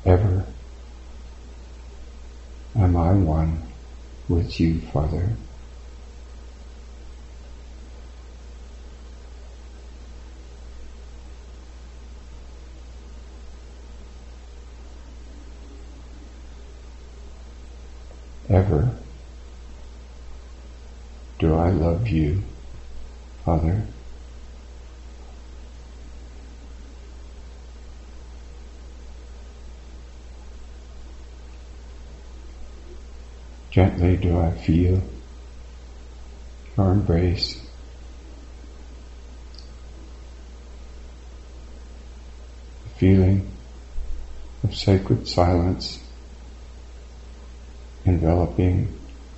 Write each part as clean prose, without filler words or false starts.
Ever am I one with you, Father. Ever do I love you, Father. Gently do I feel your embrace. The feeling of sacred silence enveloping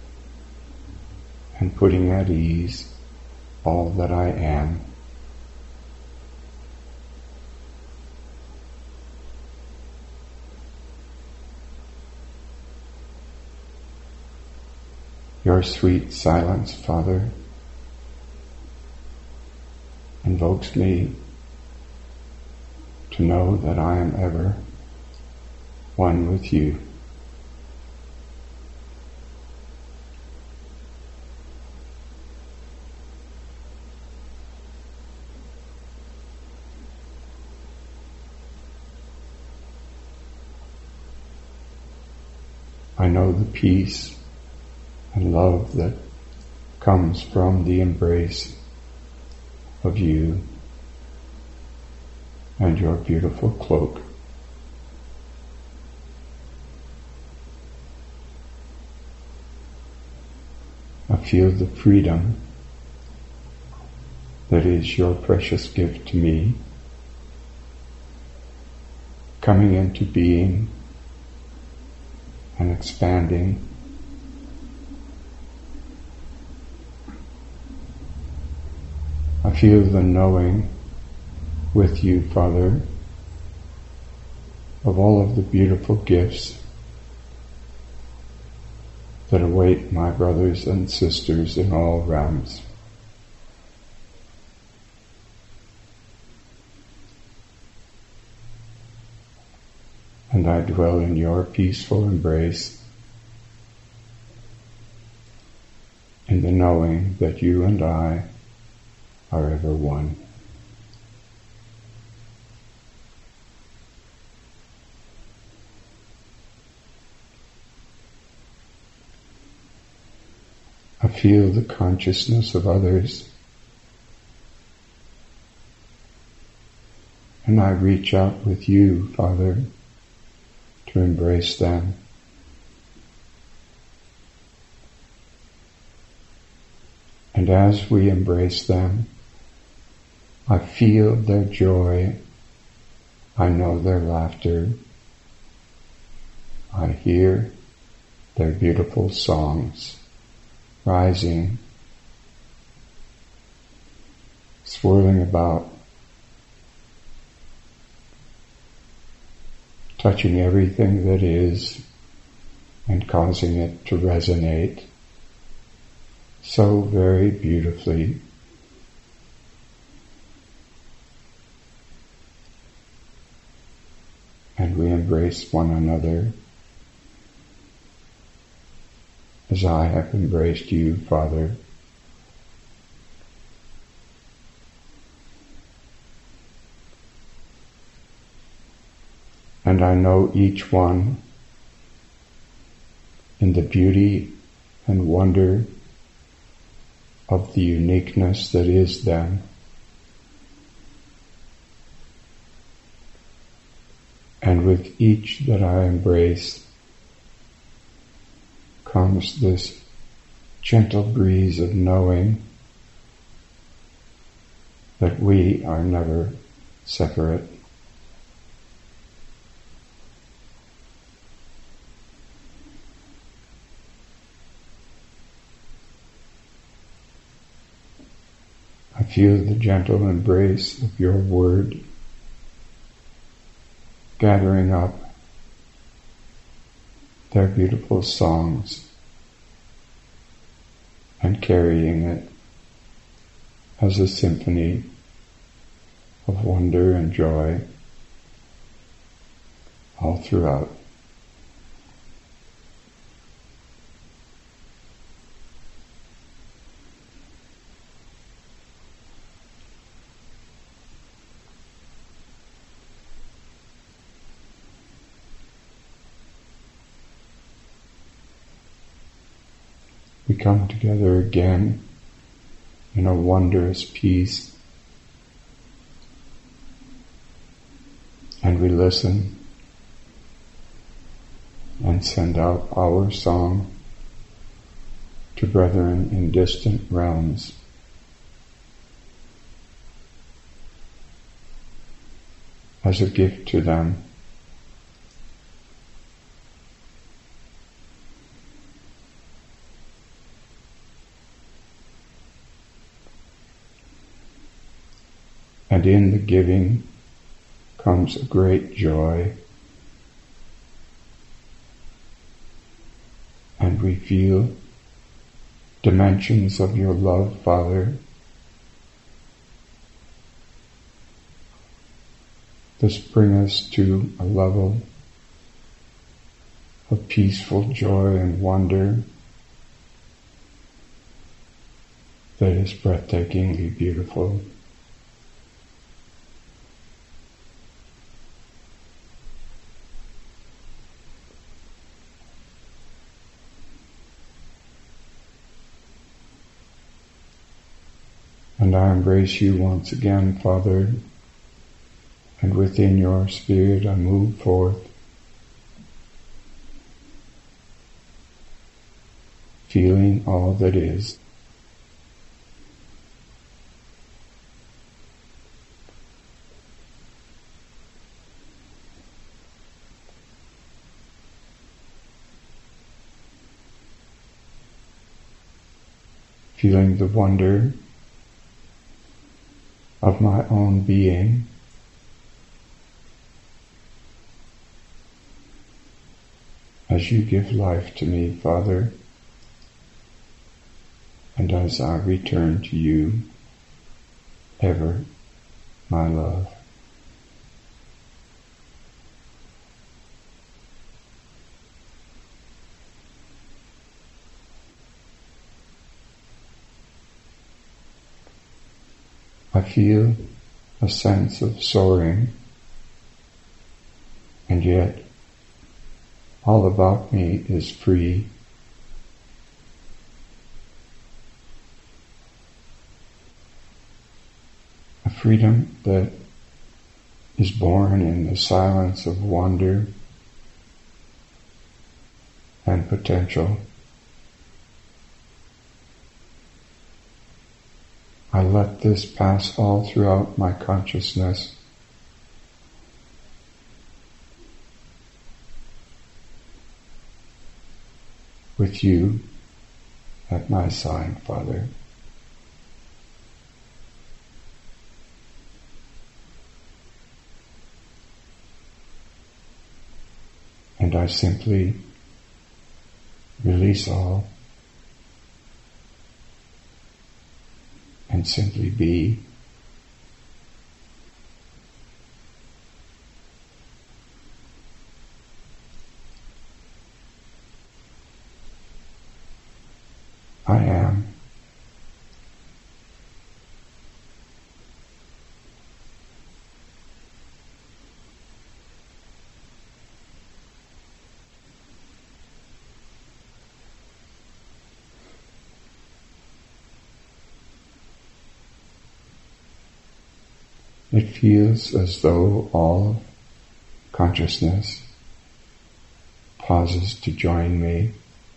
and putting at ease all that I am. Your sweet silence, Father, invokes me to know that I am ever one with you. I know the peace and love that comes from the embrace of you and your beautiful cloak. I feel the freedom that is your precious gift to me, coming into being and expanding. I feel the knowing with you, Father, of all of the beautiful gifts that await my brothers and sisters in all realms. And I dwell in your peaceful embrace, in the knowing that you and I are ever one. I feel the consciousness of others, and I reach out with you, Father, to embrace them. And as we embrace them, I feel their joy, I know their laughter, I hear their beautiful songs rising, swirling about, touching everything that is and causing it to resonate so very beautifully. And we embrace one another as I have embraced you, Father. And I know each one in the beauty and wonder of the uniqueness that is them. And with each that I embrace comes this gentle breeze of knowing that we are never separate. I feel the gentle embrace of your word gathering up their beautiful songs and carrying it as a symphony of wonder and joy all throughout. We come together again in a wondrous peace, and we listen and send out our song to brethren in distant realms. As a gift to them. And in the giving comes a great joy, and we feel dimensions of your love, Father. This brings us to a level of peaceful joy and wonder that is breathtakingly beautiful. And I embrace you once again, Father, and within your Spirit I move forth, feeling all that is. Feeling the wonder of my own being, as you give life to me, Father, and as I return to you, ever, my love. I feel a sense of soaring, and yet all about me is free. A freedom that is born in the silence of wonder and potential. I let this pass all throughout my consciousness. With you at my side, Father. And I simply release all and simply be. I am. It feels as though all consciousness pauses to join me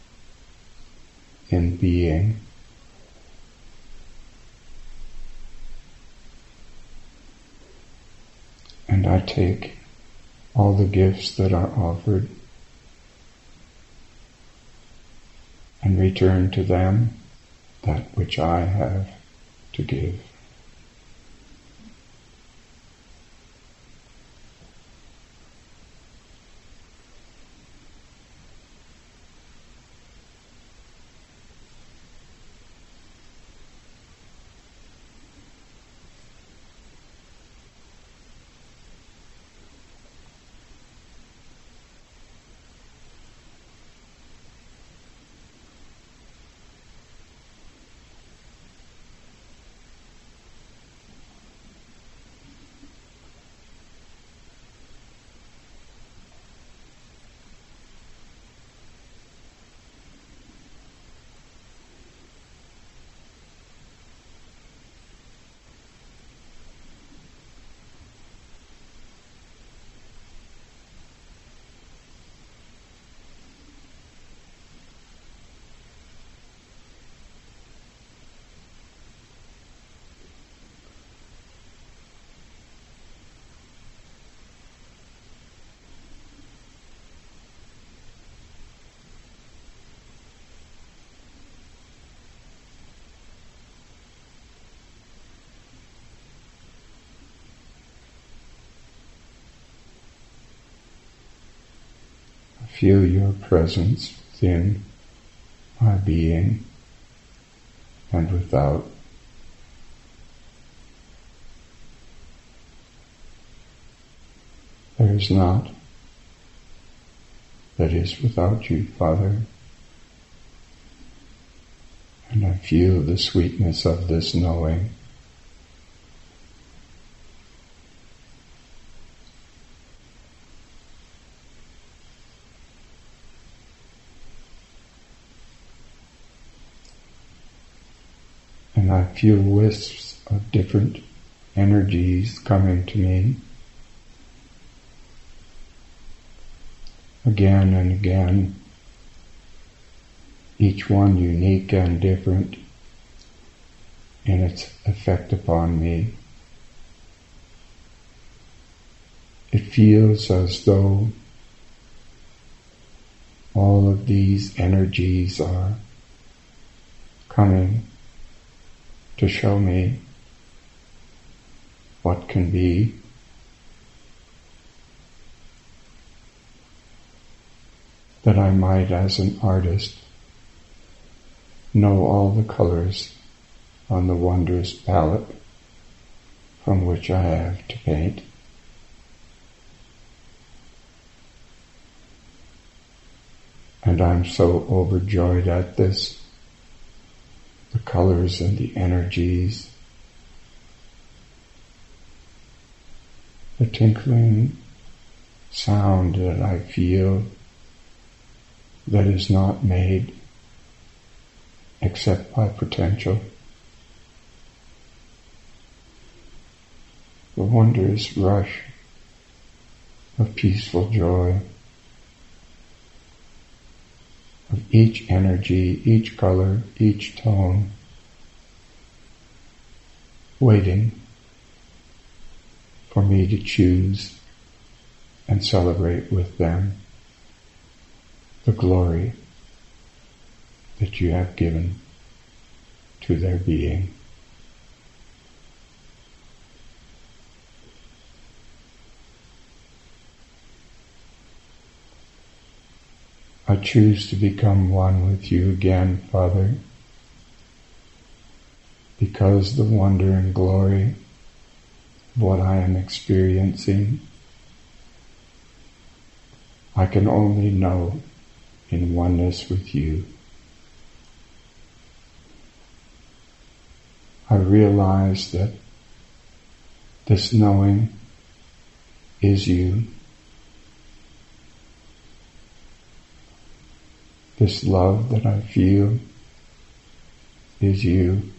in being. And I take all the gifts that are offered and return to them that which I have to give. feel your presence within my being and without. There is naught that is without you, Father. And I feel the sweetness of this knowing. And I feel wisps of different energies coming to me again and again, each one unique and different in its effect upon me. It feels as though all of these energies are coming to show me what can be, that I might, as an artist, know all the colors on the wondrous palette from which I have to paint. And I'm so overjoyed at this, the colors and the energies, the tinkling sound that I feel that is not made except by potential. The wondrous rush of peaceful joy, of each energy, each color, each tone, waiting for me to choose and celebrate with them the glory that you have given to their being. I choose to become one with you again, Father, because the wonder and glory of what I am experiencing, I can only know in oneness with you. I realize that this knowing is you. This love that I feel is you.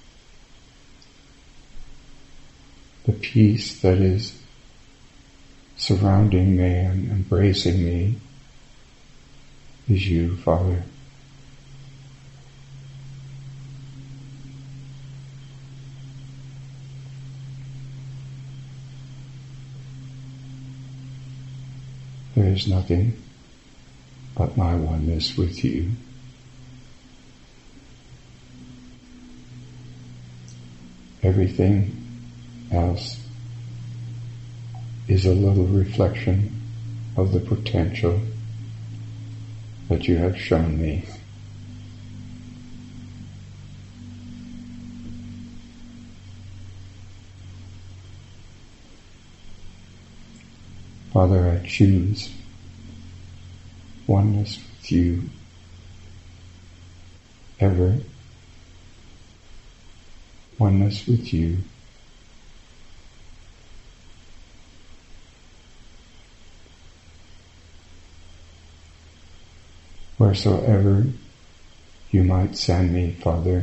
The peace that is surrounding me and embracing me is you, Father. There is nothing but my oneness with you. Everything else is a little reflection of the potential that you have shown me. Father, I choose oneness with you ever, oneness with you. Wheresoever you might send me, Father,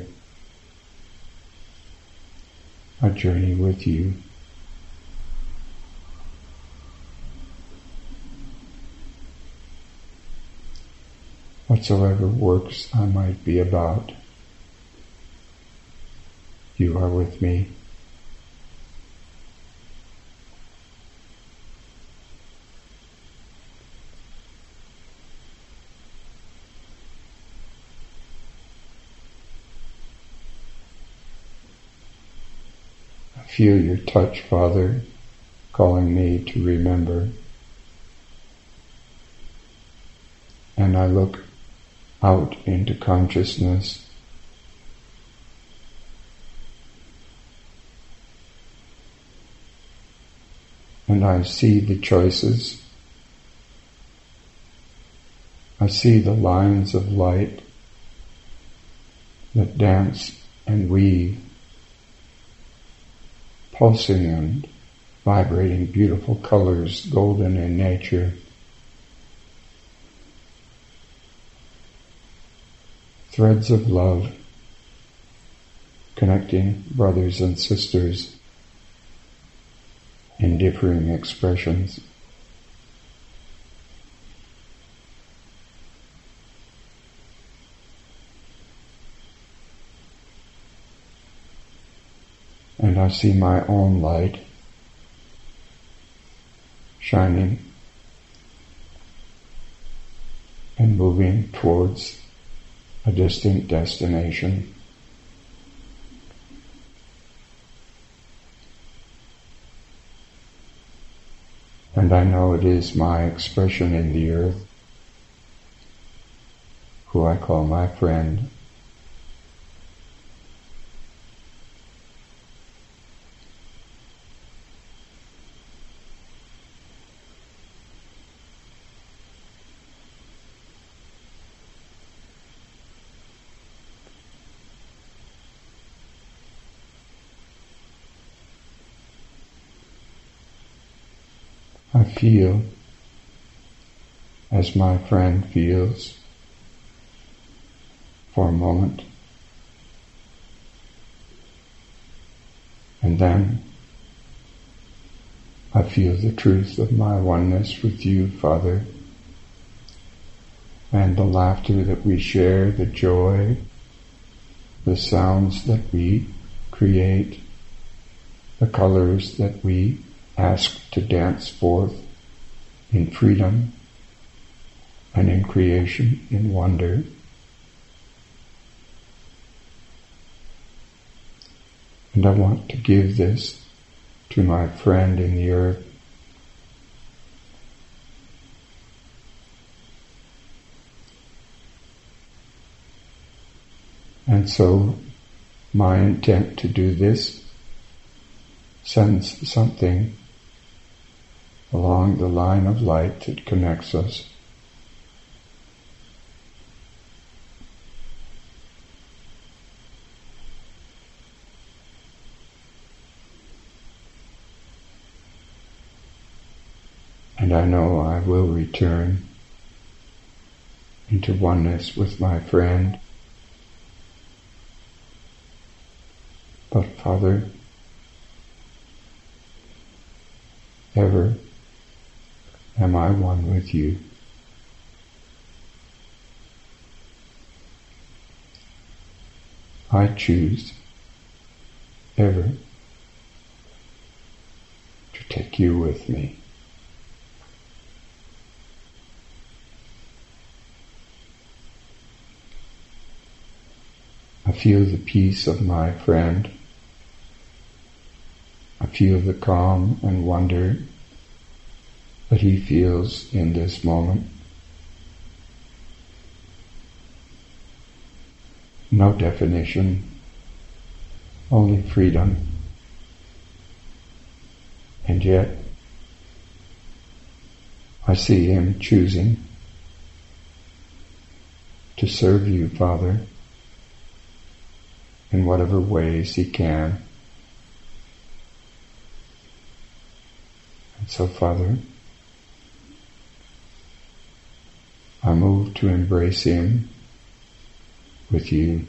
I journey with you. Whatsoever works I might be about, you are with me. I feel your touch, Father, calling me to remember and I look out into consciousness, and I see the choices. I see the lines of light that dance and weave, pulsing and vibrating beautiful colors, golden in nature. Threads of love connecting brothers and sisters in differing expressions. And I see my own light shining and moving towards a distant destination. And I know it is my expression in the earth, who I call my friend. I feel as my friend feels for a moment, and then I feel the truth of my oneness with you, Father, and the laughter that we share, the joy, the sounds that we create, the colors that we ask to dance forth in freedom and in creation, in wonder. And I want to give this to my friend in the earth. And so my intent to do this sends something along the line of light that connects us. And I know I will return into oneness with my friend. But Father, ever am I one with you. I choose ever to take you with me. I feel the peace of my friend. I feel the calm and wonder that he feels in this moment. No definition, only freedom. And yet, I see him choosing to serve you, Father, in whatever ways he can. And so, Father, I move to embrace him with you.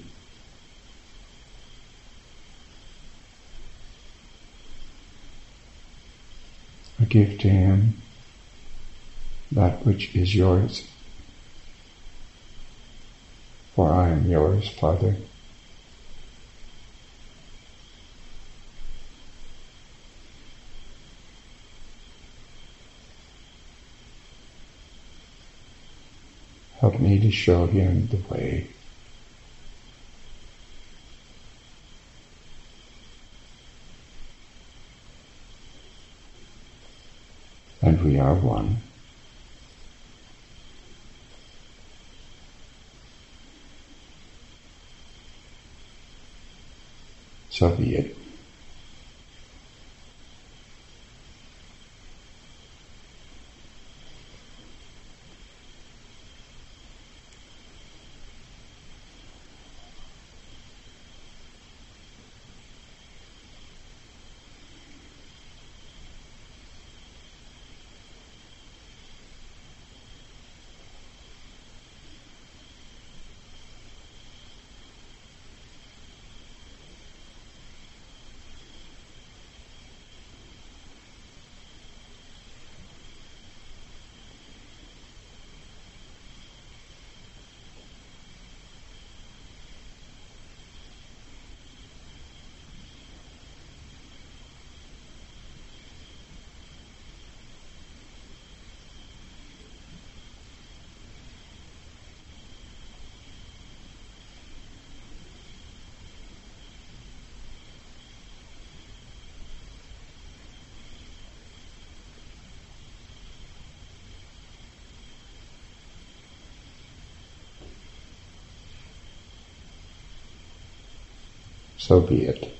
I give to him that which is yours, for I am yours, Father. Help me to show him the way. And we are one. So be it. So be it.